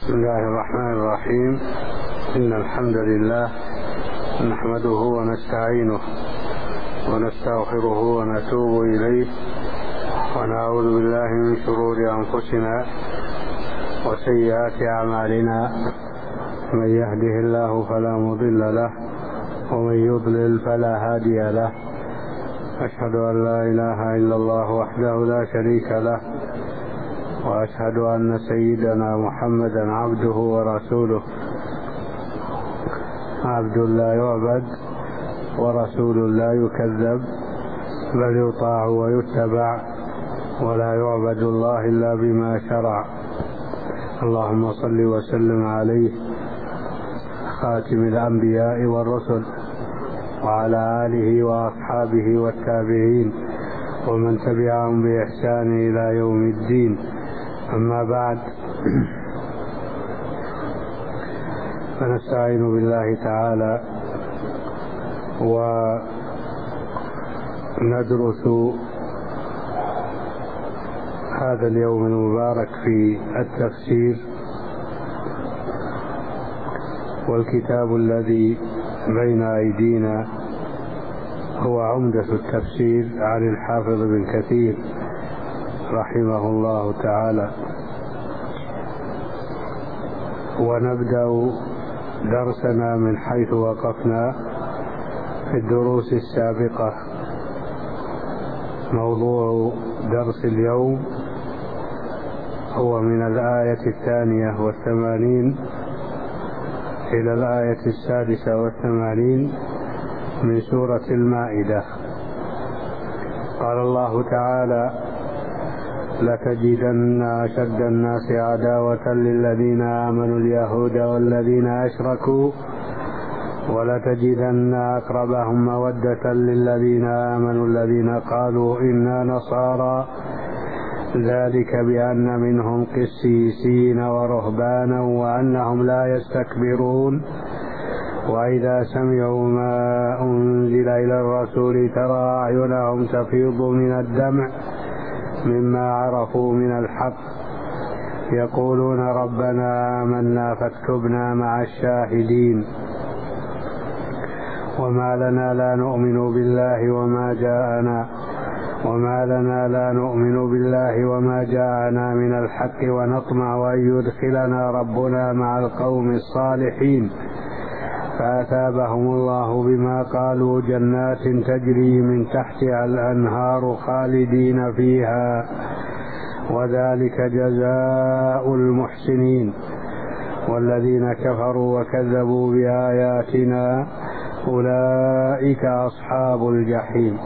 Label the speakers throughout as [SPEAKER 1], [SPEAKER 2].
[SPEAKER 1] بسم الله الرحمن الرحيم. إن الحمد لله نحمده ونستعينه ونستغفره ونتوب إليه ونعوذ بالله من شرور أنفسنا وسيئات أعمالنا. من يهده الله فلا مضل له ومن يضلل فلا هادي له. أشهد أن لا إله إلا الله وحده لا شريك له، وأشهد أن سيدنا محمدا عبده ورسوله، عبد لا يعبد ورسول لا يكذب، بل يطاع ويتبع، ولا يعبد الله إلا بما شرع. اللهم صل وسلم عليه خاتم الأنبياء والرسل، وعلى آله وأصحابه والتابعين ومن تبعهم بإحسان إلى يوم الدين. أما بعد، فنستعين بالله تعالى وندرس هذا اليوم المبارك في التفسير، والكتاب الذي بين أيدينا هو عمدة التفسير عن الحافظ ابن كثير رحمه الله تعالى. ونبدأ درسنا من حيث وقفنا في الدروس السابقة. موضوع درس اليوم هو من الآية 82 إلى الآية 86 من سورة المائدة. قال الله تعالى: لتجدن أشد الناس عداوة للذين آمنوا اليهود والذين أشركوا، ولتجدن أقربهم مودة للذين آمنوا الذين قالوا إنا نصارى، ذلك بأن منهم قسيسين ورهبانا وأنهم لا يستكبرون، وإذا سمعوا ما أنزل إلى الرسول ترى أعينهم تفيض من الدمع مما عرفوا من الحق، يقولون ربنا آمنا فاكتبنا مع الشاهدين. وما لنا لا نؤمن بالله وما جاءنا من الحق، ونطمع أن يدخلنا ربنا مع القوم الصالحين، فأثابهم الله بما قالوا جنات تجري من تحتها الأنهار خالدين فيها، وذلك جزاء المحسنين. والذين كفروا وكذبوا بآياتنا أولئك أصحاب الجحيم.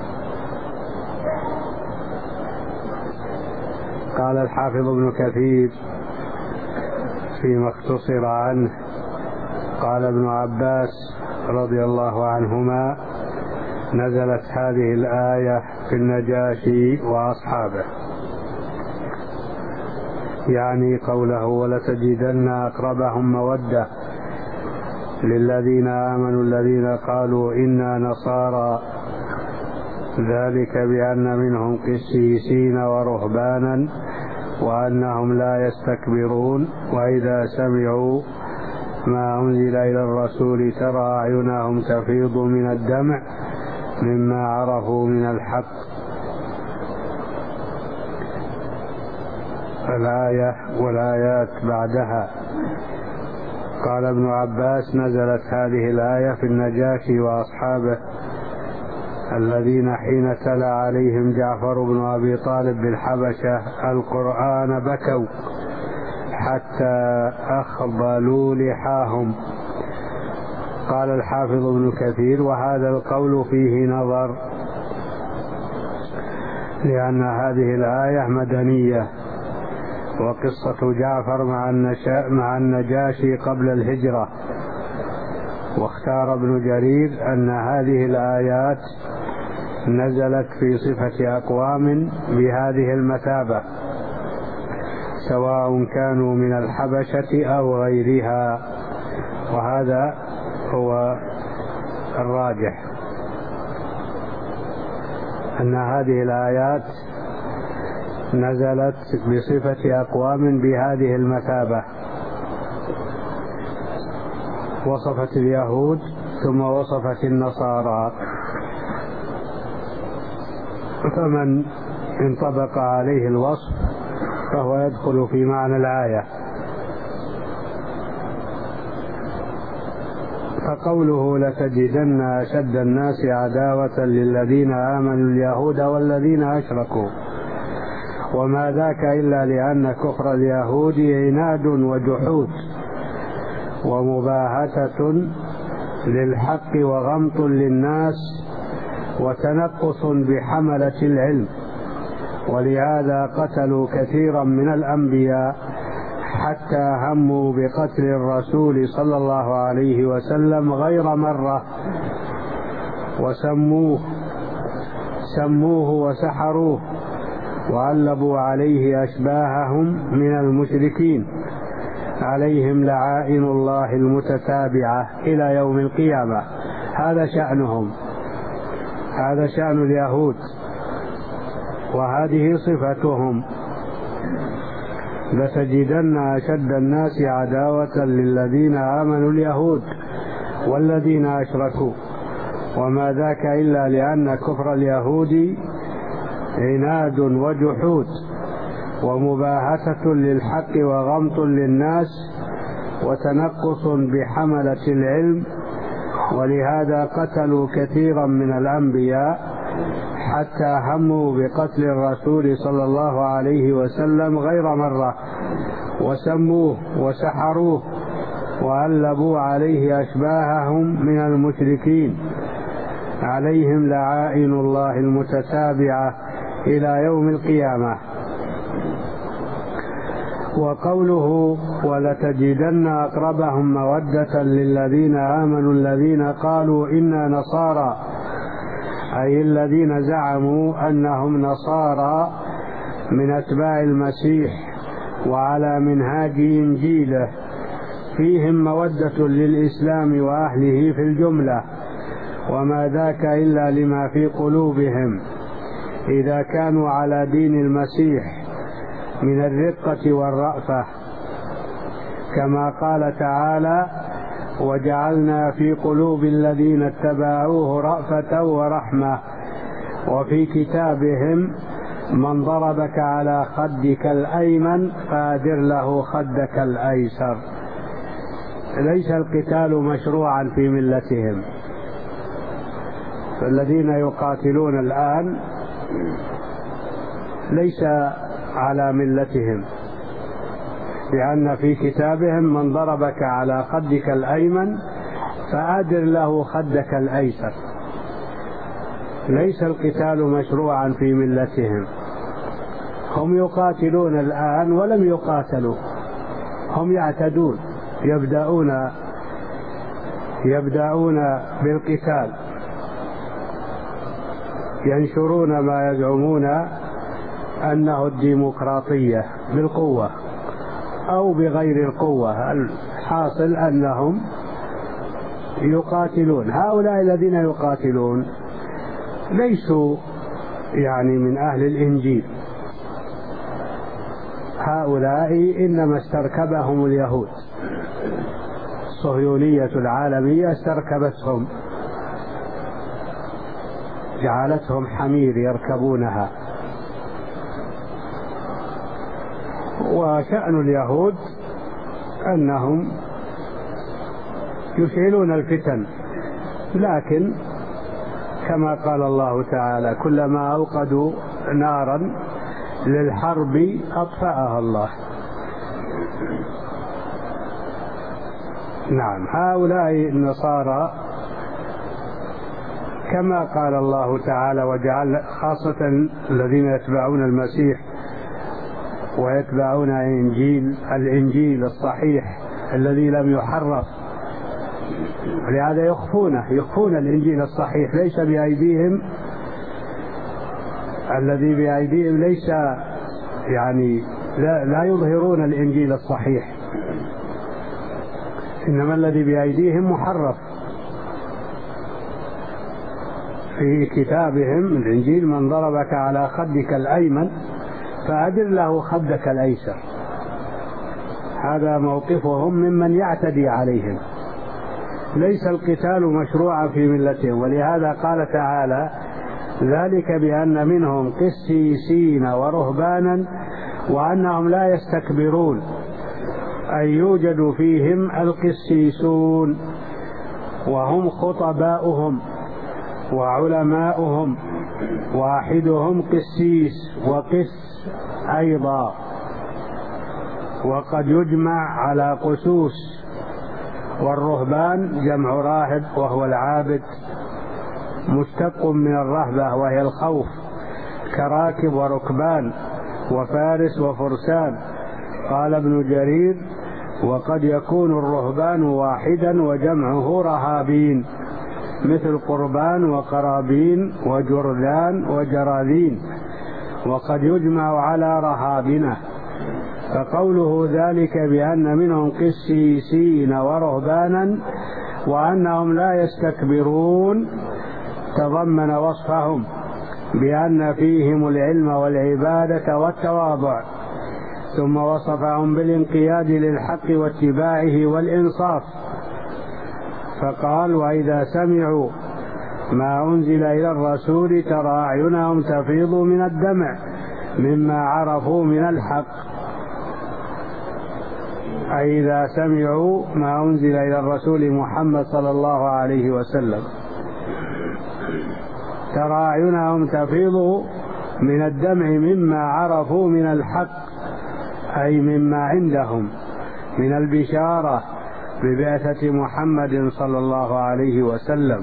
[SPEAKER 1] قال الحافظ ابن كثير فيما اختصر عنه: قال ابن عباس رضي الله عنهما: نزلت هذه الآية في النجاشي وأصحابه، يعني قوله: ولتجدن أقربهم مودة للذين آمنوا الذين قالوا إنا نصارى، ذلك بأن منهم قسيسين ورهبانا وأنهم لا يستكبرون، وإذا سمعوا ما أنزل إلى الرسول ترى أعينهم تفيض من الدمع مما عرفوا من الحق. الآية والآيات بعدها. قال ابن عباس: نزلت هذه الآية في النجاشي وأصحابه الذين حين تلا عليهم جعفر بن أبي طالب بالحبشة القرآن بكوا حتى أخضلوا لحاهم. قال الحافظ ابن كثير: وهذا القول فيه نظر، لأن هذه الآية مدنية، وقصة جعفر مع النجاشي قبل الهجرة. واختار ابن جرير أن هذه الآيات نزلت في صفة أقوام بهذه المثابة، سواء كانوا من الحبشة أو غيرها، وهذا هو الراجح، أن هذه الآيات نزلت بصفة أقوام بهذه المثابة، وصفت اليهود ثم وصفت النصارى، فمن انطبق عليه الوصف فهو يدخل في معنى الآية. فقوله لتجدن أشد الناس عداوة للذين آمنوا اليهود والذين أشركوا، وما ذاك إلا لأن كفر اليهود عناد وجحود ومباهتة للحق وغمط للناس وتنقص بحملة العلم، ولهذا قتلوا كثيرا من الأنبياء حتى هموا بقتل الرسول صلى الله عليه وسلم غير مرة، وسموه وسحروه وعلبوا عليه أشباههم من المشركين، عليهم لعائن الله المتتابعة إلى يوم القيامة. هذا شأنهم، هذا شأن اليهود، وهذه صفتهم. لتجدن أشد الناس عداوة للذين آمنوا اليهود والذين أشركوا، وما ذاك إلا لأن كفر اليهود عناد وجحود ومباهتة للحق وغمط للناس وتنقص بحملة العلم، ولهذا قتلوا كثيرا من الأنبياء حتى هموا بقتل الرسول صلى الله عليه وسلم غير مرة، وسموه وسحروه وعلبوا عليه أشباههم من المشركين، عليهم لعائن الله المتتابعة إلى يوم القيامة. وقوله ولتجدن أقربهم مودة للذين آمنوا الذين قالوا إنا نصارى، أي الذين زعموا أنهم نصارى من أتباع المسيح وعلى منهاج إنجيله، فيهم مودة للإسلام وأهله في الجملة، وما ذاك إلا لما في قلوبهم إذا كانوا على دين المسيح من الرقة والرأفة، كما قال تعالى وجعلنا في قلوب الذين اتبعوه رأفة ورحمة، وفي كتابهم من ضربك على خدك الأيمن فأدر له خدك الأيسر. ليس القتال مشروعا في ملتهم، فالذين يقاتلون الآن ليس على ملتهم، لأن في كتابهم من ضربك على خدك الأيمن فأدر له خدك الأيسر. ليس القتال مشروعا في ملتهم، هم يقاتلون الآن ولم يقاتلوا، هم يعتدون، يبدأون بالقتال، ينشرون ما يزعمون أنه الديمقراطية بالقوة أو بغير القوة، الحاصل أنهم يقاتلون. هؤلاء الذين يقاتلون ليسوا يعني من أهل الإنجيل، هؤلاء إنما استركبهم اليهود، الصهيونية العالمية استركبتهم، جعلتهم حمير يركبونها. وشأن اليهود أنهم يشعلون الفتن، لكن كما قال الله تعالى كلما أوقدوا نارا للحرب أطفأها الله. نعم، هؤلاء النصارى كما قال الله تعالى وجعل، خاصة الذين يتبعون المسيح ويتبعون الإنجيل الصحيح الذي لم يحرف، لهذا يخفون الإنجيل الصحيح، ليس بأيديهم، الذي بأيديهم ليس يعني لا يظهرون الإنجيل الصحيح، إنما الذي بأيديهم محرف. في كتابهم الإنجيل من ضربك على خدك الأيمن فأدر له خدك الأيسر، هذا موقفهم ممن يعتدي عليهم، ليس القتال مشروعا في ملتهم. ولهذا قال تعالى: ذلك بأن منهم قسيسين ورهبانا وأنهم لا يستكبرون، أي يوجد فيهم القسيسون وهم خطباؤهم وعلماؤهم، واحدهم قسيس وقس أيضا، وقد يجمع على قسوس. والرهبان جمع راهب وهو العابد، مشتق من الرهبة وهي الخوف، كراكب وركبان وفارس وفرسان. قال ابن جرير: وقد يكون الرهبان واحدا وجمعه رهابين، مثل قربان وقرابين وجردان وجراذين، وقد يجمع على رهابنة. فقوله ذلك بأن منهم قسيسين ورهبانا وأنهم لا يستكبرون تضمن وصفهم بأن فيهم العلم والعبادة والتواضع، ثم وصفهم بالانقياد للحق واتباعه والإنصاف، فقال: وإذا سمعوا ما أنزل إلى الرسول ترى أعينهم تفيض من الدمع مما عرفوا من الحق. أي إذا سمعوا ما أنزل إلى الرسول محمد صلى الله عليه وسلم ترى أعينهم تفيض من الدمع مما عرفوا من الحق، أي مما عندهم من البشارة ببعثة محمد صلى الله عليه وسلم،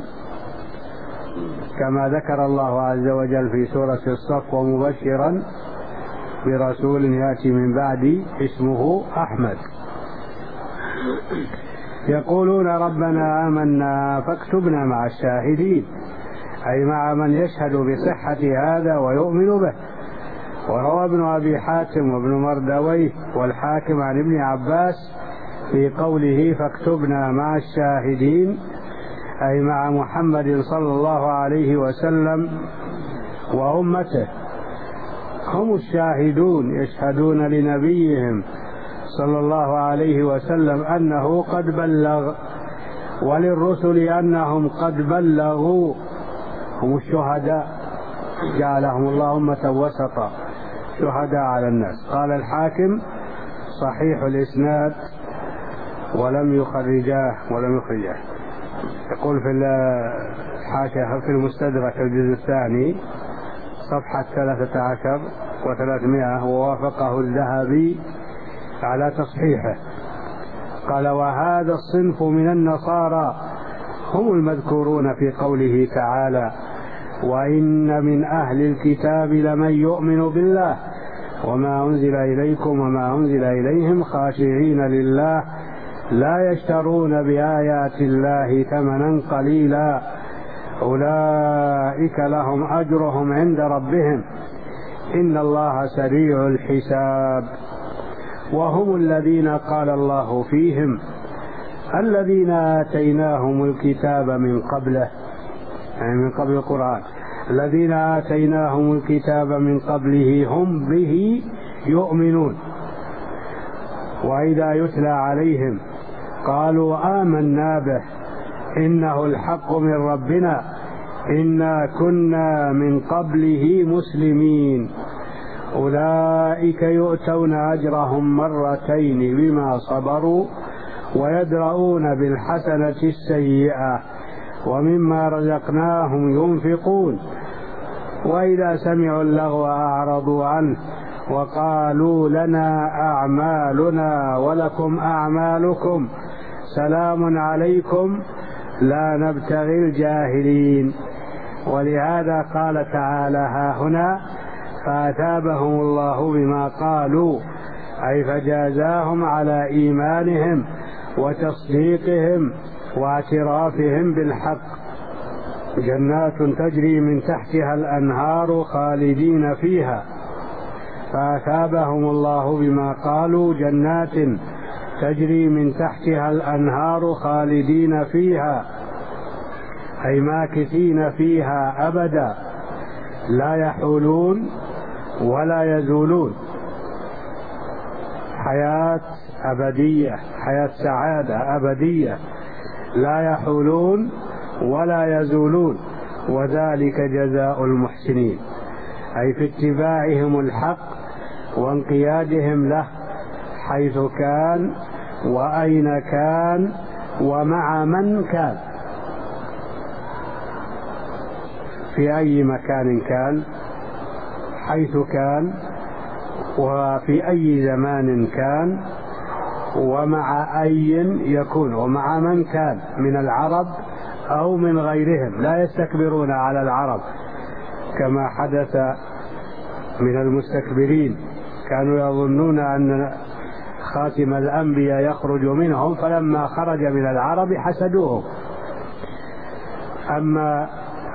[SPEAKER 1] كما ذكر الله عز وجل في سورة الصف: ومبشرا برسول يأتي من بعدي اسمه أحمد. يقولون: ربنا آمنا فاكتبنا مع الشاهدين، أي مع من يشهد بصحة هذا ويؤمن به. وروى ابن أبي حاتم وابن مردويه والحاكم عن ابن عباس في قوله: فاكتبنا مع الشاهدين، أي مع محمد صلى الله عليه وسلم وأمته، هم الشاهدون يشهدون لنبيهم صلى الله عليه وسلم أنه قد بلغ، وللرسل أنهم قد بلغوا، هم الشهداء جعلهم الله أمة وسطا شهداء على الناس. قال الحاكم: صحيح الإسناد ولم يخرجاه. يقول في الحاشية في المستدرك الجزء الثاني صفحة 13 و300، ووافقه الذهبي على تصحيحه. قال: وهذا الصنف من النصارى هم المذكورون في قوله تعالى: وإن من أهل الكتاب لمن يؤمن بالله وما أنزل إليكم وما أنزل إليهم خاشعين لله لا يشترون بآيات الله ثمنا قليلا أولئك لهم أجرهم عند ربهم إن الله سريع الحساب. وهم الذين قال الله فيهم: الذين آتيناهم الكتاب من قبله، يعني من قبل القرآن، الذين آتيناهم الكتاب من قبله هم به يؤمنون، وإذا يتلى عليهم قالوا آمنا به إنه الحق من ربنا إنا كنا من قبله مسلمين أولئك يؤتون أجرهم مرتين بما صبروا ويدرؤون بالحسنة السيئة ومما رزقناهم ينفقون وإذا سمعوا اللغو أعرضوا عنه وقالوا لنا أعمالنا ولكم أعمالكم سلام عليكم لا نبتغي الجاهلين. ولهذا قال تعالى ها هنا: فأثابهم الله بما قالوا، أي فجازاهم على إيمانهم وتصديقهم واعترافهم بالحق، جنات تجري من تحتها الأنهار خالدين فيها. فأثابهم الله بما قالوا جنات تجري من تحتها الأنهار خالدين فيها، أي ماكثين فيها أبدا لا يحولون ولا يزولون، حياة أبدية، حياة سعادة أبدية لا يحولون ولا يزولون، وذلك جزاء المحسنين، أي في اتباعهم الحق وانقيادهم له حيث كان وأين كان ومع من كان، في أي مكان كان، حيث كان، وفي أي زمان كان، ومع أي يكون، ومع من كان من العرب أو من غيرهم. لا يستكبرون على العرب كما حدث من المستكبرين، كانوا يظنون أن خاتم الأنبياء يخرج منهم، فلما خرج من العرب حسدوه. أما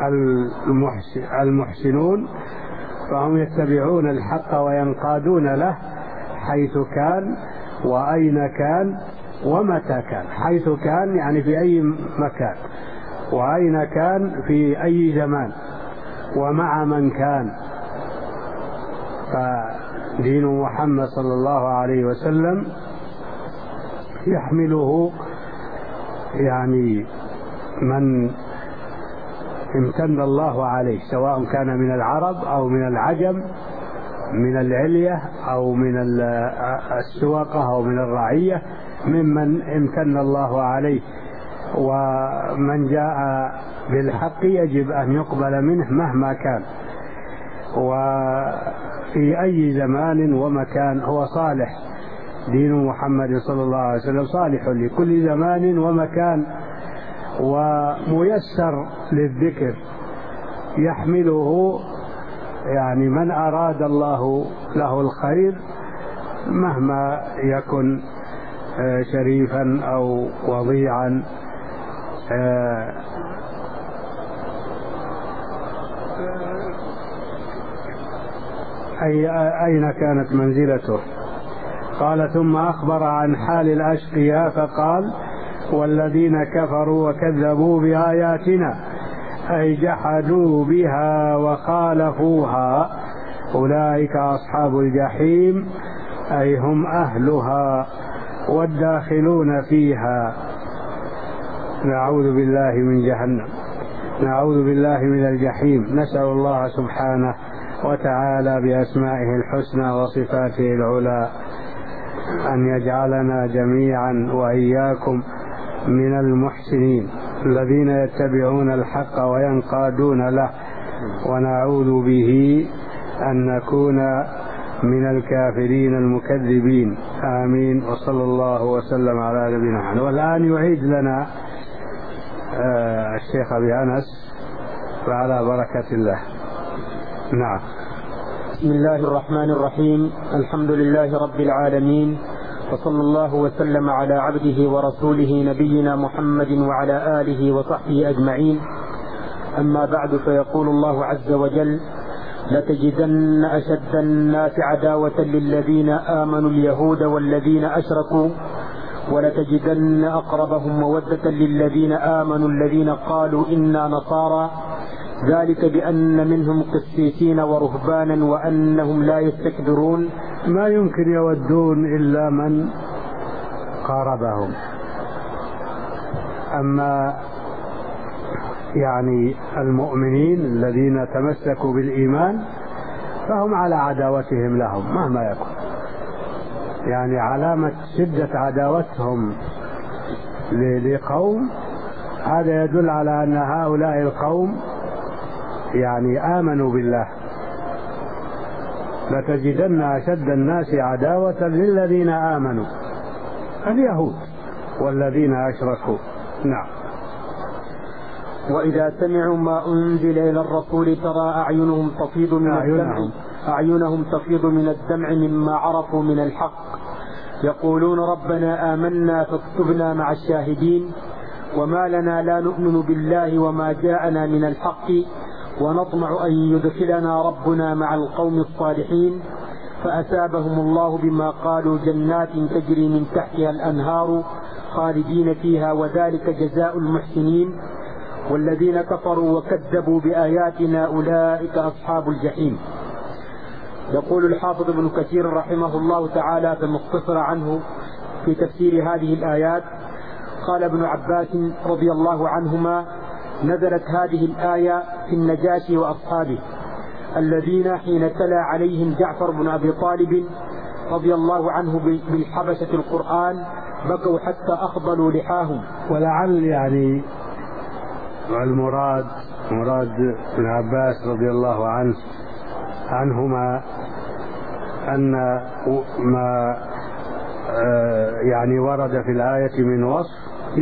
[SPEAKER 1] المحسنون فهم يتبعون الحق وينقادون له حيث كان وأين كان ومتى كان. حيث كان يعني في أي مكان، وأين كان في أي زمان، ومع من كان. فدين محمد صلى الله عليه وسلم يحمله يعني من امتن الله عليه، سواء كان من العرب أو من العجم، من العلية أو من السواقة أو من الرعية، ممن امتن الله عليه. ومن جاء بالحق يجب أن يقبل منه مهما كان، وفي أي زمان ومكان هو صالح. دين محمد صلى الله عليه وسلم صالح لكل زمان ومكان، وميسر للذكر، يحمله يعني من أراد الله له الخير مهما يكن شريفا أو وضيعا. أين كانت منزلته؟ قال: ثم أخبر عن حال الأشقياء فقال: والذين كفروا وكذبوا بآياتنا أي جحدوا بها وخالفوها أولئك أصحاب الجحيم، أي هم أهلها والداخلون فيها. نعوذ بالله من جهنم، نعوذ بالله من الجحيم. نسأل الله سبحانه وتعالى بأسمائه الحسنى وصفاته العلى أن يجعلنا جميعا وإياكم من المحسنين الذين يتبعون الحق وينقادون له، ونعوذ به أن نكون من الكافرين المكذبين. آمين. وصلى الله وسلم على نبينا محمد. والآن يعيد لنا الشيخ أبي أنس وعلى بركة الله. نعم.
[SPEAKER 2] بسم الله الرحمن الرحيم. الحمد لله رب العالمين، وصلى الله وسلم على عبده ورسوله نبينا محمد وعلى آله وصحبه أجمعين. أما بعد، فيقول الله عز وجل: لتجدن أشد الناس عداوة للذين آمنوا اليهود والذين أشركوا، ولتجدن أقربهم مودة للذين آمنوا الذين قالوا إنا نصارى، ذلك بأن منهم قسيسين ورهبانا وأنهم لا يستكبرون.
[SPEAKER 1] ما يمكن يودون إلا من قاربهم. أما يعني المؤمنين الذين تمسكوا بالإيمان فهم على عداوتهم لهم مهما يكن. يعني علامة شدة عداوتهم لقوم هذا يدل على أن هؤلاء القوم يعني آمنوا بالله. لتجدن أشد الناس عداوة للذين آمنوا اليهود والذين أشركوا. نعم.
[SPEAKER 2] وإذا سمعوا ما أنزل إلى الرسول ترى أعينهم تفيض من الدمع مما عرفوا من الحق، يقولون ربنا آمنا فاكتبنا مع الشاهدين، وما لنا لا نؤمن بالله وما جاءنا من الحق، ونطمع أن يدخلنا ربنا مع القوم الصالحين. فأثابهم الله بما قالوا جنات تجري من تحتها الأنهار خالدين فيها، وذلك جزاء المحسنين. والذين كفروا وكذبوا بآياتنا أولئك أصحاب الجحيم. يقول الحافظ ابن كثير رحمه الله تعالى في المختصر عنه في تفسير هذه الآيات: قال ابن عباس رضي الله عنهما: نزلت هذه الآية في النجاشي وأصحابه الذين حين تلا عليهم جعفر بن أبي طالب رضي الله عنه بالحبشة القرآن بكوا حتى أخضلوا لحاهم.
[SPEAKER 1] ولعل يعني المراد ابن عباس رضي الله عنهما أن ما يعني ورد في الآية من وصف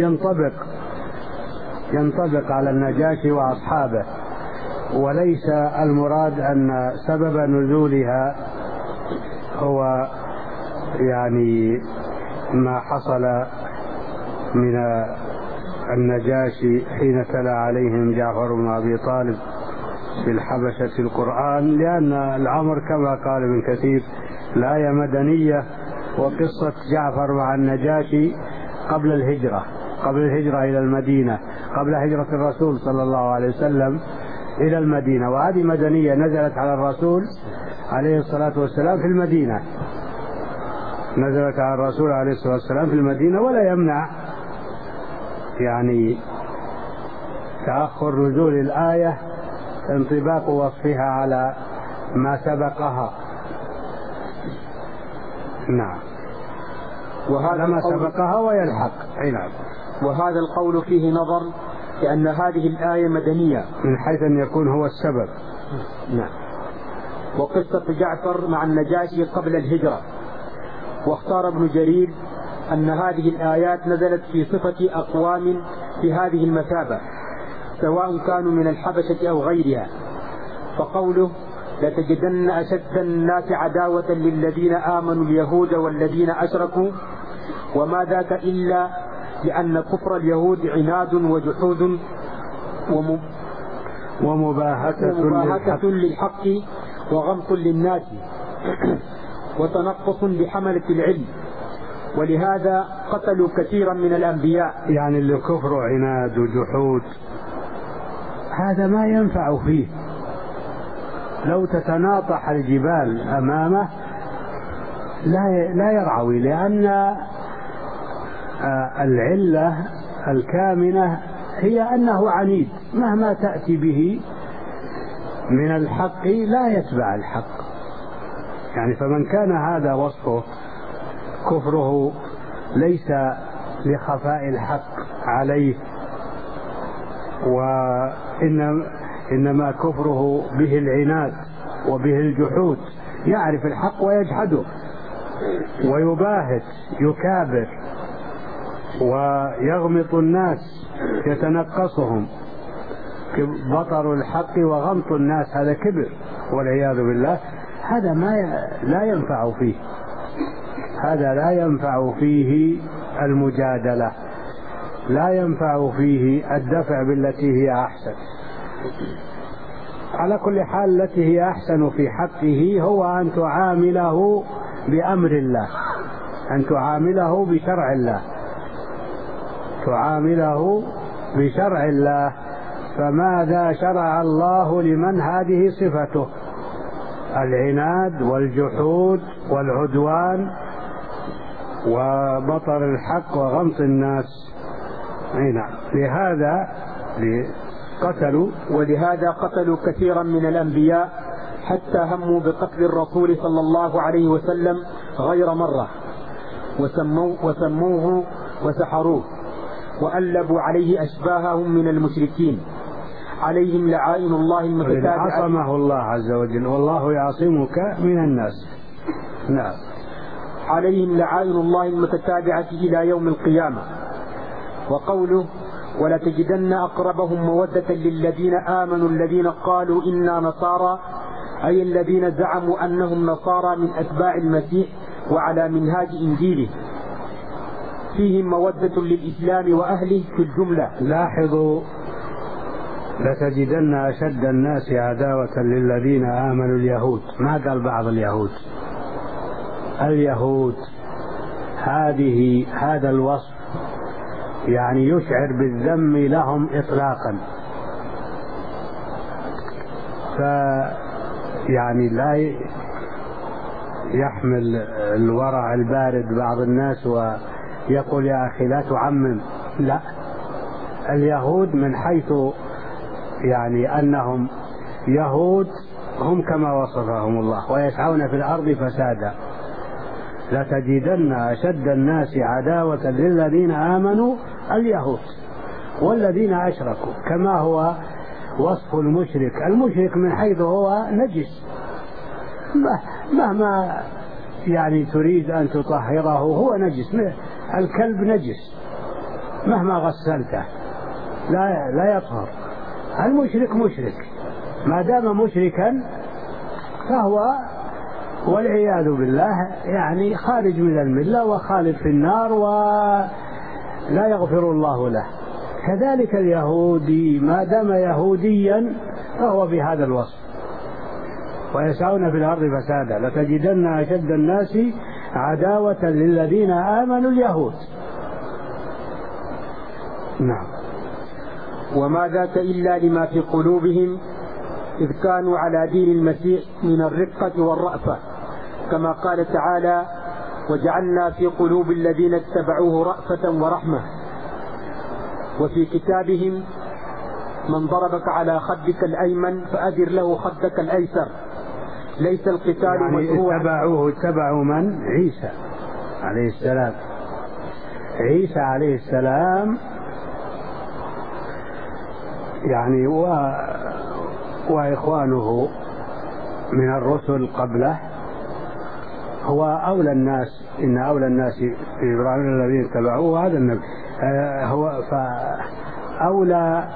[SPEAKER 1] ينطبق على النجاشي وأصحابه، وليس المراد أن سبب نزولها هو يعني ما حصل من النجاشي حين تلا عليهم جعفر بن أبي طالب في الحبشة القرآن، لأن الأمر كما قال ابن كثير الآية مدنية، وقصة جعفر مع النجاشي قبل الهجرة إلى المدينة، قبل هجرة الرسول صلى الله عليه وسلم إلى المدينة، وهذه مدنية نزلت على الرسول عليه الصلاة والسلام في المدينة، نزلت على الرسول عليه الصلاة والسلام في المدينة، ولا يمنع يعني تأخر نزول الآية انطباق وصفها على ما سبقها. نعم، وهذا ما سبقها ويلحق. نعم،
[SPEAKER 2] وهذا القول فيه نظر، لأن هذه الآية مدنية
[SPEAKER 1] من حيث أن يكون هو السبب.
[SPEAKER 2] نعم. وقصة جعفر مع النجاشي قبل الهجرة. واختار ابن جرير أن هذه الآيات نزلت في صفة أقوام في هذه المثابة سواء كانوا من الحبشة أو غيرها، فقوله: لتجدن أشد الناس عداوة للذين آمنوا اليهود والذين أشركوا، وما ذاك إلا لأن كفر اليهود عناد وجحود ومباهة للحق وغمط للناس وتنقص بحملة العلم، ولهذا قتلوا كثيرا من الأنبياء.
[SPEAKER 1] يعني اللي كفر عناد وجحود هذا ما ينفع فيه، لو تتناطح الجبال أمامه لا يرعوي، لأن العلة الكامنة هي أنه عنيد، مهما تأتي به من الحق لا يتبع الحق. يعني فمن كان هذا وصفه كفره ليس لخفاء الحق عليه، وإنما كفره به العناد وبه الجحود، يعرف الحق ويجحده ويباهت يكابر ويغمط الناس يتنقصهم، بطر الحق وغمط الناس هذا كبر والعياذ بالله. هذا لا ينفع فيه، هذا لا ينفع فيه المجادلة، لا ينفع فيه الدفع بالتي هي أحسن. على كل حال التي هي أحسن في حقه هو أن تعامله بأمر الله، أن تعامله بشرع الله، تعامله بشرع الله. فماذا شرع الله لمن هذه صفته؟ العناد والجحود والعدوان وبطر الحق وغمط الناس.
[SPEAKER 2] ولهذا قتلوا كثيرا من الأنبياء حتى هموا بقتل الرسول صلى الله عليه وسلم غير مرة، وسموه وسحروه وألبوا عليه أشباههم من المشركين، عليهم لعائن الله المتتابعة.
[SPEAKER 1] عصمه الله عز وجل، والله يعصمك من الناس. نعم.
[SPEAKER 2] عليهم لعائن الله المتتابعة إلى يوم القيامة. وقوله: ولتجدن أقربهم مودة للذين آمنوا الذين قالوا إنا نصارى، أي الذين زعموا أنهم نصارى من أتباع المسيح وعلى منهاج إنجيله، فيهم مودة للإسلام وأهله في الجملة.
[SPEAKER 1] لاحظوا: لتجدن أشد الناس عداوة للذين آمنوا اليهود، ما قال بعض اليهود. هذا الوصف يعني يشعر بالذم لهم إطلاقا، فيعني لا يحمل الورع البارد بعض الناس ويقول: يا أخي لا تعمم، لا، اليهود من حيث يعني أنهم يهود هم كما وصفهم الله ويسعون في الأرض فسادا. لتجدن أشد الناس عداوة للذين آمنوا اليهود والذين أشركوا، كما هو وصف المشرك. المشرك من حيث هو نجس، مهما يعني تريد أن تطهره هو نجس. الكلب نجس مهما غسلته لا يطهر. المشرك مشرك، ما دام مشركا فهو والعياذ بالله يعني خارج من الملة وخالد في النار ولا يغفر الله له. كذلك اليهودي ما دام يهوديا فهو بهذا الوصف، ويسعون في الأرض فسادا. لتجدن أشد الناس عداوة للذين آمنوا اليهود. نعم.
[SPEAKER 2] وما ذاك إلا لما في قلوبهم إذ كانوا على دين المسيح من الرقة والرأفة، كما قال تعالى: وجعلنا في قلوب الذين اتبعوه رأفة ورحمة. وفي كتابهم: من ضربك على خدك الأيمن فأدر له خدك الأيسر. ليس القتال
[SPEAKER 1] يعني اتبعوا من؟ عيسى عليه السلام. عيسى عليه السلام يعني وإخوانه من الرسل قبله هو أولى الناس. إن أولى الناس في إبراهيم الذين اتبعوه هذا النبي. هو فأولى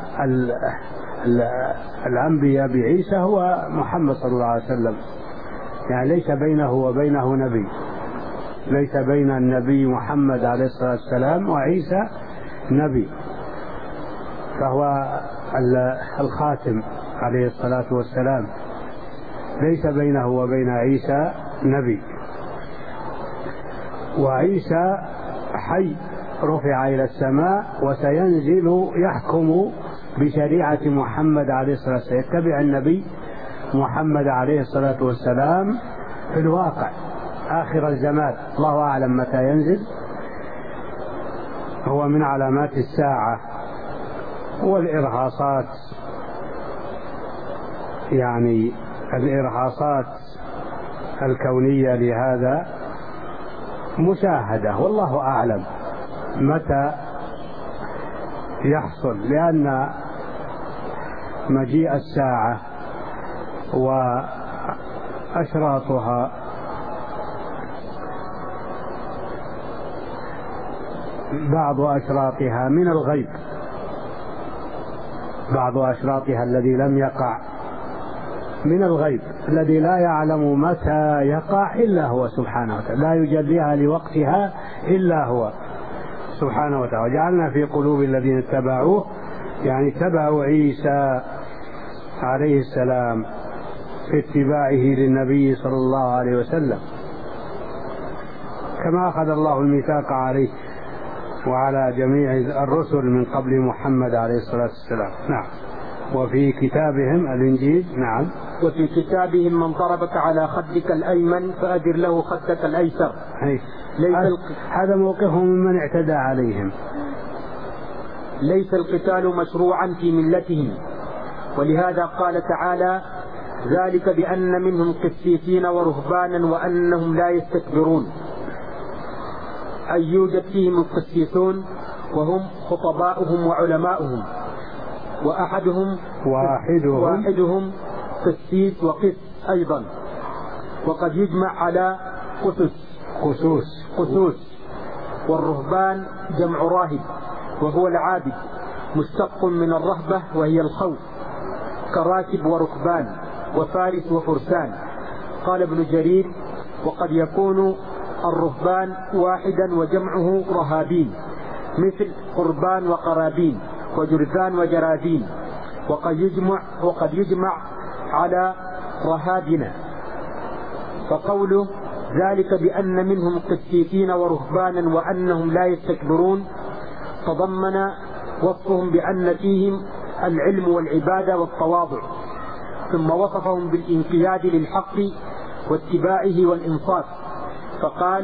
[SPEAKER 1] الأنبياء بعيسى هو محمد صلى الله عليه وسلم. يعني ليس بينه وبينه نبي، ليس بين النبي محمد عليه الصلاة والسلام وعيسى نبي، فهو الخاتم عليه الصلاة والسلام، ليس بينه وبين عيسى نبي. وعيسى حي رفع إلى السماء وسينزل يحكم بشريعة محمد عليه الصلاة والسلام، يتبع النبي محمد عليه الصلاة والسلام في الواقع آخر الزمان. الله أعلم متى ينزل، هو من علامات الساعة والإرهاصات، يعني الإرهاصات الكونية لهذا مشاهدة، والله أعلم متى يحصل، لأن مجيء الساعة وأشراطها بعض أشراطها من الغيب، بعض أشراطها الذي لم يقع من الغيب، الذي لا يعلم متى يقع إلا هو سبحانه وتعالى، لا يجليها لوقتها إلا هو سبحانه وتعالى. وجعلنا في قلوب الذين اتبعوه، يعني اتبعوا عيسى عليه السلام في اتباعه للنبي صلى الله عليه وسلم، كما أخذ الله الميثاق عليه وعلى جميع الرسل من قبل محمد عليه الصلاة والسلام. نعم. وفي كتابهم الإنجيل. نعم.
[SPEAKER 2] وفي كتابهم: من ضربك على خدك الأيمن فأدر له خدك الأيسر.
[SPEAKER 1] هذا موقفهم ممن اعتدى عليهم.
[SPEAKER 2] ليس القتال مشروعا في ملتهم، ولهذا قال تعالى: ذلك بأن منهم قسيسين ورهبانا وأنهم لا يستكبرون. أي يوجد فيهم القسيسون وهم خطباؤهم وعلماؤهم، واحدهم قسيس وقس أيضا، وقد يجمع على قسوس. والرهبان جمع راهب وهو العابد، مشتق من الرهبة وهي الخوف، كراكب وركبان وفارس وفرسان. قال ابن جرير: وقد يكون الرهبان واحدا وجمعه رهابين، مثل قربان وقرابين وجرذان وجراذين. وقد يجمع على رهابنا. فقوله: ذلك بأن منهم قسيسين ورهبانا وأنهم لا يستكبرون، تضمن وصفهم بأن فيهم العلم والعبادة والتواضع، ثم وصفهم بالانقياد للحق واتباعه والإنصاف، فقال: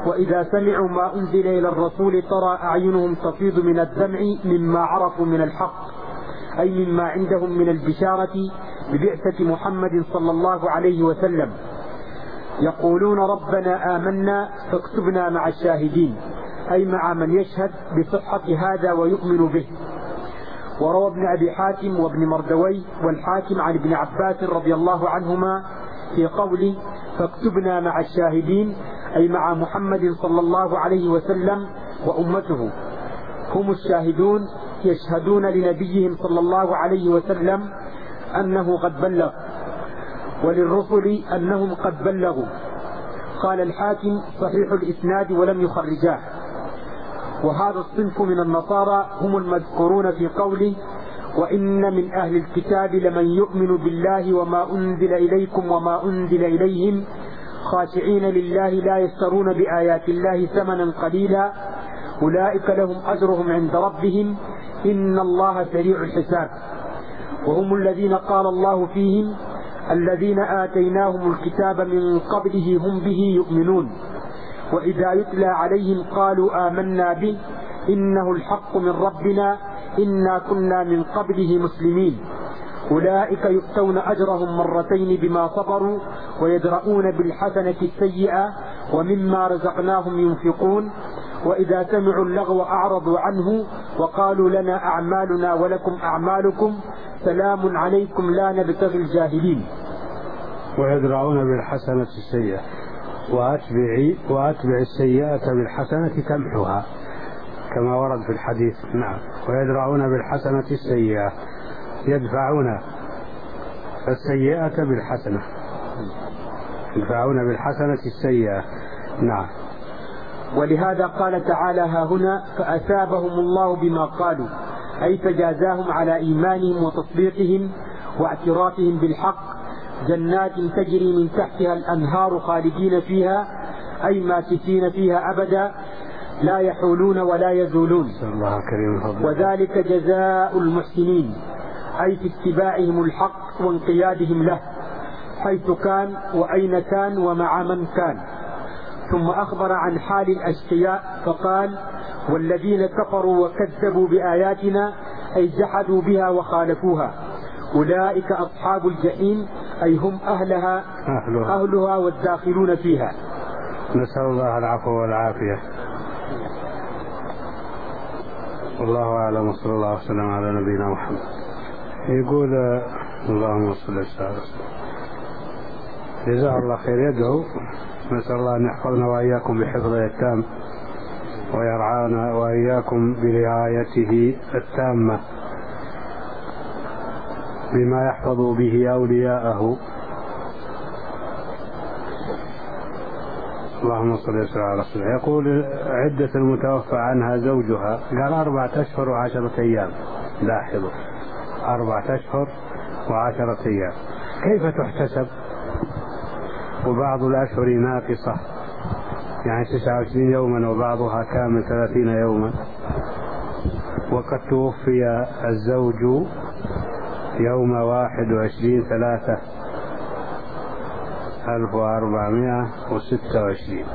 [SPEAKER 2] وإذا سمعوا ما أنزل إلى الرسول ترى أعينهم تفيض من الدمع مما عرفوا من الحق، أي مما عندهم من البشارة ببعثة محمد صلى الله عليه وسلم، يقولون ربنا آمنا فاكتبنا مع الشاهدين، أي مع من يشهد بصحة هذا ويؤمن به. وروى ابن أبي حاتم وابن مردوي والحاكم عن ابن عباس رضي الله عنهما في قوله فاكتبنا مع الشاهدين، أي مع محمد صلى الله عليه وسلم وأمته، هم الشاهدون يشهدون لنبيهم صلى الله عليه وسلم أنه قد بلغ، وللرسل أنهم قد بلغوا. قال الحاكم صحيح الإسناد ولم يخرجاه. وهذا الصنف من النصارى هم المذكورون في قوله وإن من أهل الكتاب لمن يؤمن بالله وما أنزل إليكم وما أنزل إليهم خاشعين لله لا يشترون بآيات الله ثمنا قليلا أولئك لهم أجرهم عند ربهم إن الله سريع الحساب. وهم الذين قال الله فيهم الذين آتيناهم الكتاب من قبله هم به يؤمنون، وإذا يتلى عليهم قالوا آمنا به إنه الحق من ربنا إنا كنا من قبله مسلمين أولئك يؤتون أجرهم مرتين بما صبروا ويدرؤون بالحسنة السيئة ومما رزقناهم ينفقون وإذا سمعوا اللغو أعرضوا عنه وقالوا لنا أعمالنا ولكم أعمالكم سلام عليكم لا نبتغي الجاهلين.
[SPEAKER 1] ويدرؤون بالحسنة السيئة وأتبع السيئة بالحسنة تمحها كما ورد في الحديث. نعم. ويدرؤون بالحسنة السيئة، يدفعون السيئة بالحسنة، يدفعون بالحسنة السيئة. نعم.
[SPEAKER 2] ولهذا قال تعالى ها هنا فأثابهم الله بما قالوا، أي فجازاهم على إيمانهم وتصديقهم واعترافهم بالحق جنات تجري من تحتها الأنهار خالدين فيها، أي ماكثين فيها أبدا لا يحولون ولا يزولون، وذلك جزاء المحسنين، أي في اتباعهم الحق وانقيادهم له حيث كان وأين كان ومع من كان. ثم أخبر عن حال الأشقياء فقال والذين كفروا وكذبوا بآياتنا أي جحدوا بها وخالفوها أولئك أصحاب الجحيم، أي هم أهلها والداخلون فيها.
[SPEAKER 1] نسأل الله العفو والعافية. والله أعلم وصلى الله وسلم على نبينا محمد. يقول اللهم صل وسلم جزاه الله خير. يدعو نسأل الله أن يحفظنا وإياكم بحفظه التام ويرعانا وإياكم برعايته التامة بما يحفظ به أولياءه. اللهم صل وسلم على رسوله. يقول عدة المتوفى عنها زوجها، قال 4 أشهر و10 أيام. لاحظوا 4 أشهر و10 أيام. كيف تحتسب؟ وبعض الأشهر ناقصة يعني 29 يوما وبعضها كامل 30 يوما. وقد توفي الزوج يوم 21/3/1426.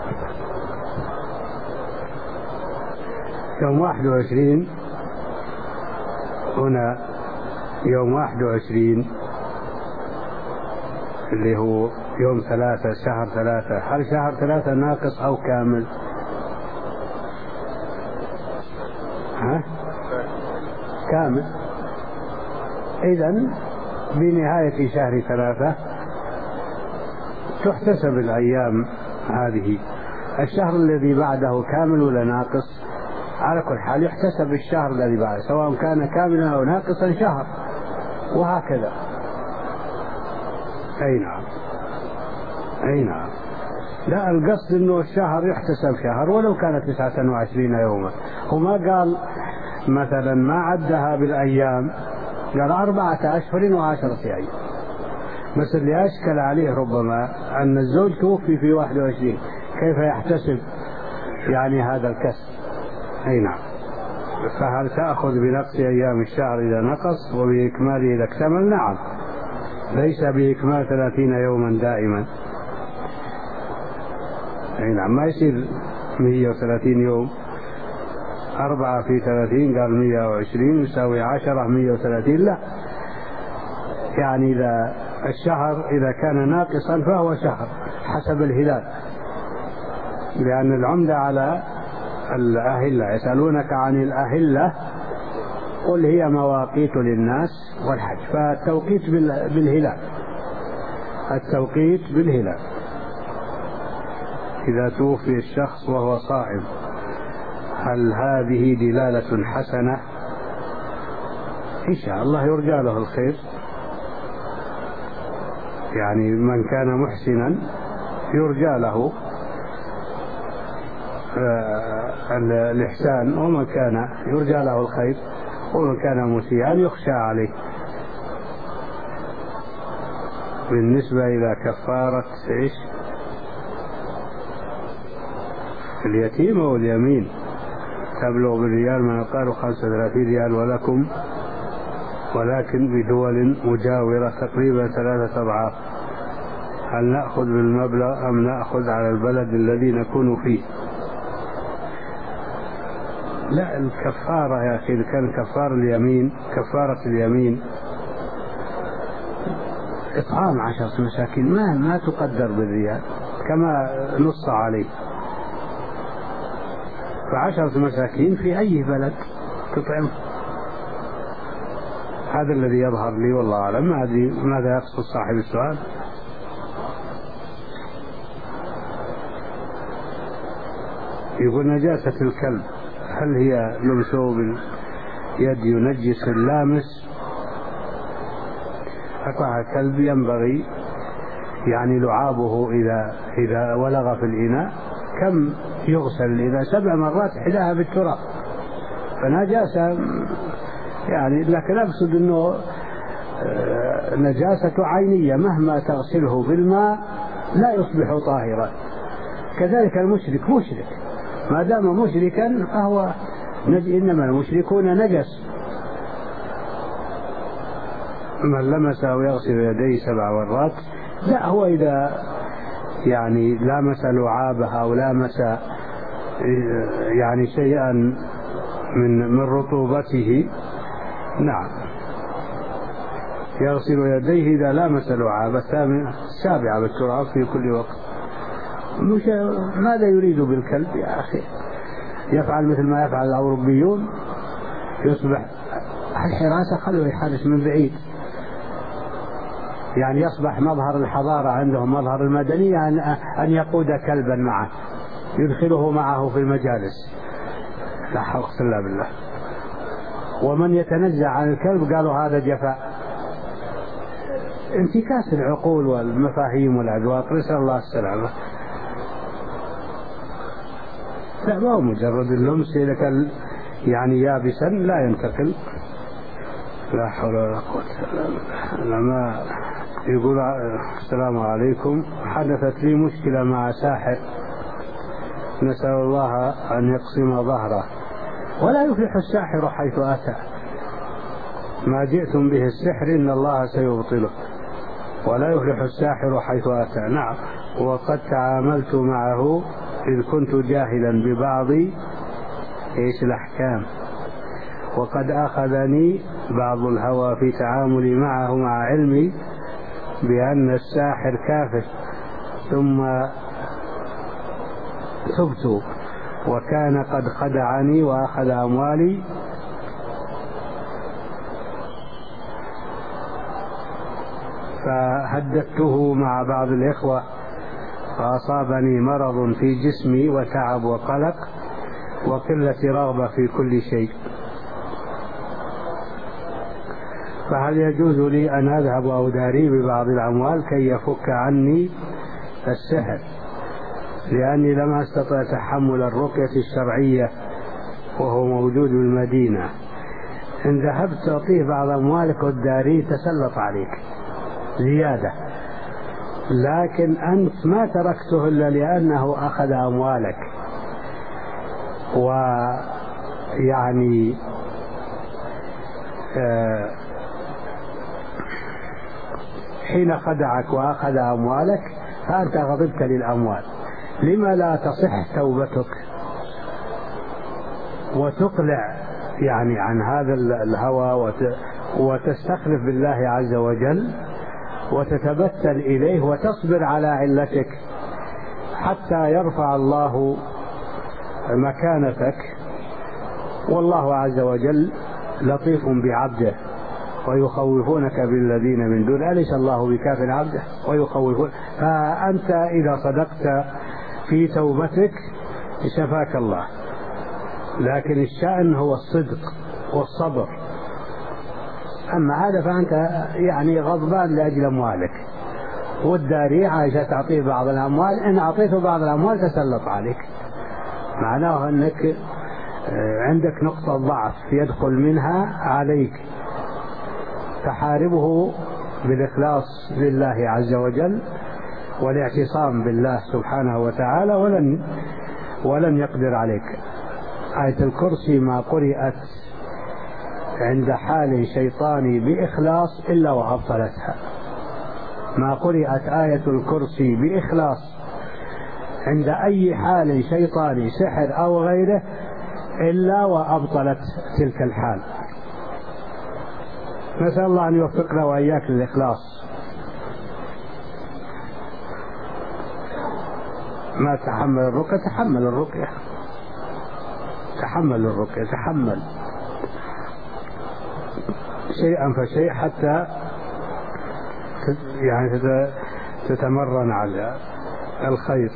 [SPEAKER 1] يوم 21 هنا، يوم 21 اللي هو يوم 3 شهر 3. هل شهر 3 ناقص أو كامل؟ كامل. إذن بنهاية شهر 3 تحتسب الأيام هذه. الشهر الذي بعده كامل ولا ناقص؟ على كل حال يحتسب الشهر الذي بعده سواء كان كاملا أو ناقصا شهر، وهكذا. أي نعم، أي نعم. لا، القصد أنه الشهر يحتسب شهر ولو كانت 29 يوما. وما قال مثلا ما عدها بالأيام، قال 4 أشهر و10 أيام. بس اللي أشكل عليه ربما أن الزوج توفي في 21، كيف يحتسب يعني هذا الكسر؟ أي نعم. فهل تأخذ بنقص أيام الشهر إذا نقص وبإكماله إذا اكتمل؟ نعم، ليس بإكمال 30 يوما دائما. أي نعم، ما يصير 130 يوم، 4 في 30 قال 120 يساوي 10 130. لا، يعني إذا الشهر إذا كان ناقصا فهو شهر حسب الهلال، لأن العمدة على الأهلة. يسألونك عن الأهلة قل هي مواقيت للناس والحج، فالتوقيت بالهلال، التوقيت بالهلال. إذا توفي الشخص وهو صائم هل هذه دلالة حسنة؟ إن شاء الله يرجى له الخير، يعني من كان محسنا يرجى له الإحسان، ومن كان يرجى له الخير، ومن كان مسيئا يخشى عليه. بالنسبة إلى كفارة إيش؟ اليتيم واليمين تبلغ بالريال ما يقال 35 ريال ولكم، ولكن بدول مجاورة تقريبا 3 أضعاف. هل نأخذ بالمبلغ أم نأخذ على البلد الذي نكون فيه؟ لا، الكفارة يا أخي كان كفارة اليمين إطعام 10 مساكين، ما تقدر بالريال كما نص عليه. ف10 مساكين في أي بلد تطعم. هذا الذي يظهر لي والله أعلم، ما أدري ماذا يقصد صاحب السؤال. يقول نجاسة الكلب هل هي لمسه باليد ينجس اللامس؟ أقع الكلب ينبغي يعني لعابه إذا ولغ في الإناء كم يغسل الإناء؟ 7 مرات إحداها بالتراب، فنجاسة يعني، لكن أقصد أنه نجاسة عينية مهما تغسله بالماء لا يصبح طاهرا. كذلك المشرك مشرك ما دام مشركا فهو إنما المشركون نجس. من لمس أو يغسل يديه 7 مرات، لا، هو إذا يعني لامس لعابها أو لامس يعني شيئا من رطوبته، نعم يغسل يديه إذا لامس لعاب 7 بالتراب في كل وقت. ماذا يريد بالكلب يا أخي؟ يفعل مثل ما يفعل الأوروبيون، يصبح الحراسة خلوه يحرس من بعيد، يعني يصبح مظهر الحضارة عندهم مظهر المدنية أن يقود كلبا معه يدخله معه في المجالس. لا حول ولا قوة إلا بالله. ومن يتنزع عن الكلب قالوا هذا جفاء. انتكاس العقول والمفاهيم والأذواق، نسأل الله السلامة. لا، ما هو مجرد اللمس، إذا كان يعني يابسا لا ينتقل. لا حول ولا قوة إلا بالله. يقول السلام عليكم، حدثت لي مشكلة مع ساحر، نسأل الله أن يقسم ظهره، ولا يفلح الساحر حيث أتى. ما جئتم به السحر إن الله سيبطله، ولا يفلح الساحر حيث أتى. نعم، وقد تعاملت معه إذ كنت جاهلا ببعض الأحكام، وقد أخذني بعض الهوى في تعاملي معه مع علمي بأن الساحر كافر، ثم تبت وكان قد خدعني وأخذ أموالي، فهددته مع بعض الإخوة، فأصابني مرض في جسمي وتعب وقلق وقلة رغبة في كل شيء. فهل يجوز لي أن أذهب وأداري ببعض الأموال كي يفك عني السحر، لأني لم أستطع تحمل الرقية الشرعية وهو موجود بالمدينة؟ إن ذهبت تعطيه بعض أموالك والداري تسلط عليك زيادة، لكن أنت ما تركته إلا لأنه أخذ أموالك، ويعني حين خدعك وأخذ أموالك فأنت غضبت للأموال. لما لا تصح توبتك وتقلع يعني عن هذا الهوى وتستخلف بالله عز وجل وتتبتل إليه وتصبر على علتك حتى يرفع الله مكانتك. والله عز وجل لطيف بعبده ويخوفونك بالذين من دون أليس الله بكاف عبده ويخوفون. فأنت إذا صدقت في توبتك شفاك الله، لكن الشأن هو الصدق والصبر. أما هذا فأنت يعني غضبان لأجل أموالك والداري عايشة تعطيه بعض الأموال، إن أعطيته بعض الأموال تسلط عليك، معناه أنك عندك نقطة ضعف يدخل منها عليك، تحاربه بالإخلاص لله عز وجل والاعتصام بالله سبحانه وتعالى ولن يقدر عليك. آية الكرسي ما قرأت عند حال شيطاني بإخلاص إلا وأبطلتها. ما قرأت آية الكرسي بإخلاص عند أي حال شيطاني سحر أو غيره إلا وأبطلت تلك الحال. نسأل الله أن يوفقنا وإياك للإخلاص. ما تحمل الرقية تحمل الرقية، تحمل الرقية، تحمل شيئا فشيء حتى يعني تتمرن على الخير.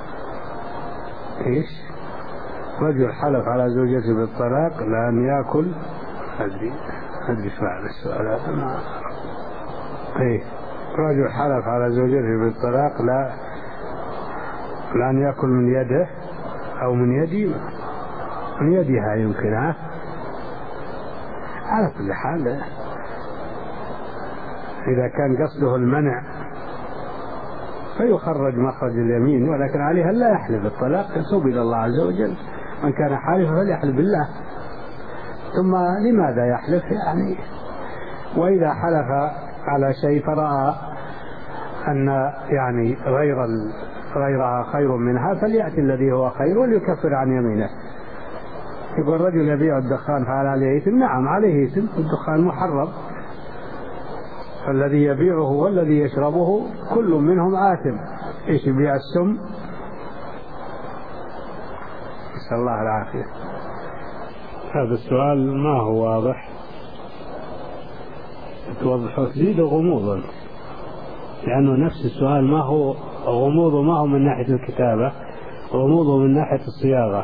[SPEAKER 1] ايش؟ رجل حلف على زوجته بالطلاق لأن يأكل أدري ايش معنى السؤال هذا. ايه رجل حلف على زوجته بالطلاق لأن يأكل من يده أو من يدي، من يدها يمكن. على كل حال إذا كان قصده المنع فيخرج مخرج اليمين، ولكن عليها لا يحلف بالطلاق، يتوب إلى الله عز وجل. من كان حالفا فليحلف بالله. ثم لماذا يحلف يعني؟ وإذا حلف على شيء فرأى أن يعني غيرها خير منها فليأتي الذي هو خير وليكفر عن يمينه. يقول رجل يبيع الدخان فهل عليه إثم؟ نعم عليه إثم، الدخان محرم، فالذي يبيعه والذي يشربه كل منهم آثم. إيش يبيع السم؟ نسأل الله العافية. هذا السؤال ما هو واضح، توضح وتزيد غموضا، لأنه نفس السؤال ما هو غموضه ما هو من ناحية الكتابة، غموضه من ناحية الصياغة.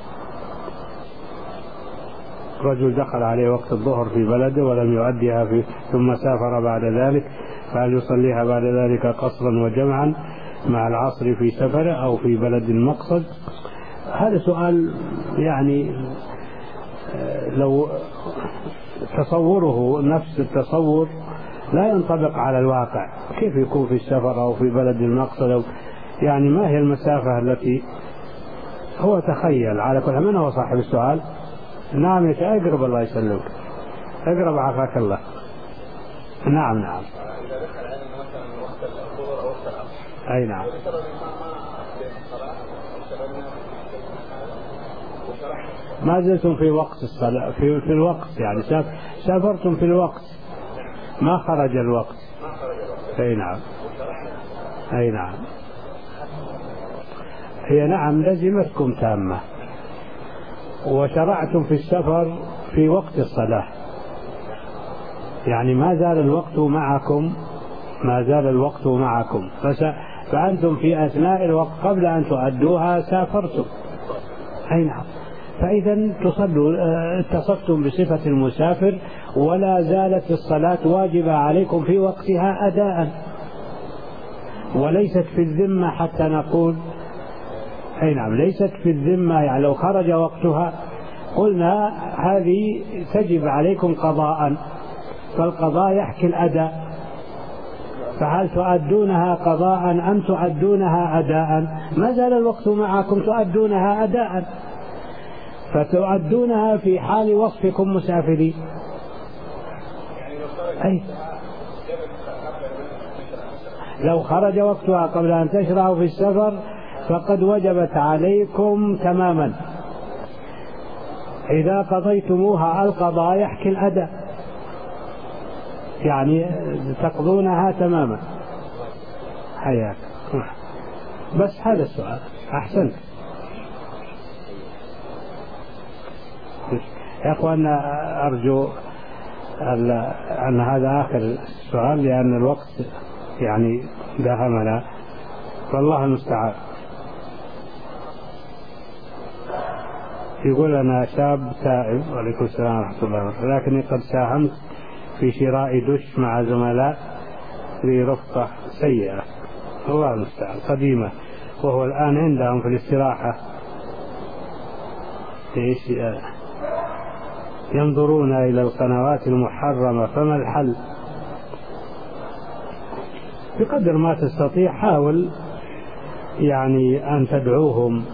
[SPEAKER 1] رجل دخل عليه وقت الظهر في بلده ولم يؤديها ثم سافر بعد ذلك، فهل يصليها بعد ذلك قصرا وجمعا مع العصر في سفره أو في بلد المقصد؟ هذا سؤال يعني لو تصوره نفس التصور لا ينطبق على الواقع. كيف يكون في السفر أو في بلد المقصد؟ يعني ما هي المسافة التي هو تخيل؟ على كل من هو صاحب السؤال؟ نعم اقرب الله يسلمك، اقرب عافاك الله. نعم أي نعم. ما زلتم في وقت الصلاة في الوقت، يعني سافرتم في الوقت ما خرج الوقت. أي نعم هي نعم لزمتكم تامة، وشرعتم في السفر في وقت الصلاة، يعني ما زال الوقت معكم، فأنتم في أثناء الوقت قبل أن تؤدوها سافرتم. أي نعم. فإذا اتصفتم بصفة المسافر، ولا زالت الصلاة واجبة عليكم في وقتها أداء، وليست في الذمة حتى نقول. أي نعم ليست في الذمة، يعني لو خرج وقتها قلنا هذه تجب عليكم قضاء، فالقضاء يحكي الأداء، فهل تؤدونها قضاء أم تؤدونها أداء؟ ما زال الوقت معكم تؤدونها أداء، فتؤدونها في حال وصفكم مسافرين. أي لو خرج وقتها قبل أن تشرعوا في السفر فقد وجبت عليكم تماما. إذا قضيتموها القضاء يحكي الأداء، يعني تقضونها تماما. حياك. بس هذا السؤال. أحسنت يا أخوان، أرجو أن هذا آخر السؤال لأن الوقت يعني داهمنا، والله المستعان. يقول أنا شاب تائب، وعليكم السلام ورحمة الله وبركاته، لكني قد ساهمت في شراء دش مع زملاء لي رفقة سيئة، الله المستعان، قديمة، وهو الآن عندهم في الاستراحة ينظرون إلى القنوات المحرمة، فما الحل؟ بقدر ما تستطيع حاول يعني أن تدعوهم،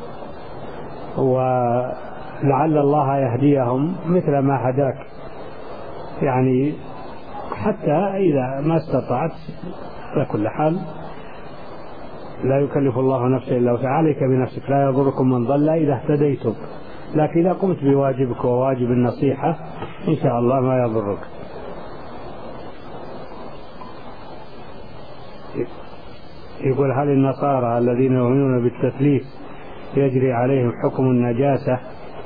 [SPEAKER 1] ولعل الله يهديهم مثل ما هداك، يعني حتى إذا ما استطعت. على كل حال لا يكلف الله نفسا إلا وسعها، عليك بنفسك، لا يضركم من ضل إذا اهتديتم، لكن إذا قمت بواجبك وواجب النصيحة إن شاء الله ما يضرك. يقول هل النصارى الذين يؤمنون بالتثليث يجري عليهم حكم النجاسة،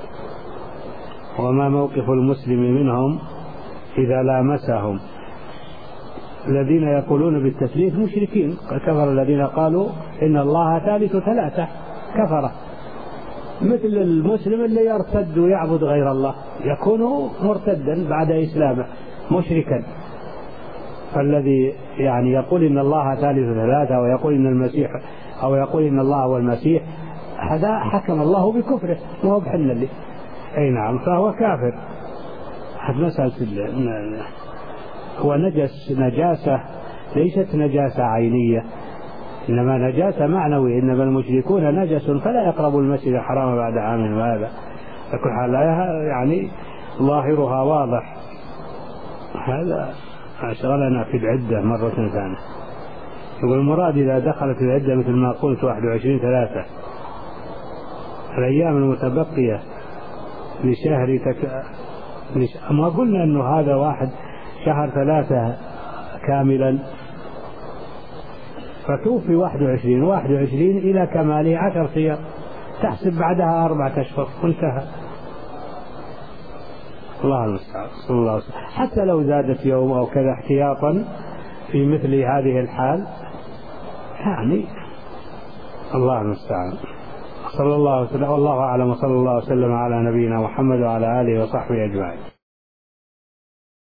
[SPEAKER 1] وما موقف المسلم منهم إذا لامسهم؟ الذين يقولون بالتثليث مشركين، كفر الذين قالوا إن الله ثالث ثلاثة، كفر. مثل المسلم اللي يرتد ويعبد غير الله يكون مرتدا بعد إسلامه مشركا. فالذي يعني يقول إن الله ثالث ثلاثة ويقول إن المسيح أو يقول إن الله هو المسيح، هذا حكم الله بكفره وهو بحل لي. أي نعم، فهو كافر. هذا مسألة هو نجاسة ليست نجاسة عينية، إنما نجاسة معنوية. إنما المشركون نجس فلا يقربوا المسجد الحرام بعد عام هذا. لكل حال يعني ظاهرها واضح. هذا أشغلنا في العدة مرة ثانية. يقول المراد إذا دخلت العدة مثل ما قلت 21/3 الأيام المتبقية لشهر ما قلنا أنه هذا واحد شهر 3 كاملا، فتوفي 21 إلى كماله 10 أيام، تحسب بعدها 4 أشهر وانتهى. الله المستعان. صلى الله عليه وسلم. حتى لو زادت يوم أو كذا احتياطا في مثل هذه الحال، يعني الله المستعان. صلى الله عليه وسلم، والله أعلم، وصلى الله وسلم على نبينا محمد وعلى آله وصحبه أجمعين.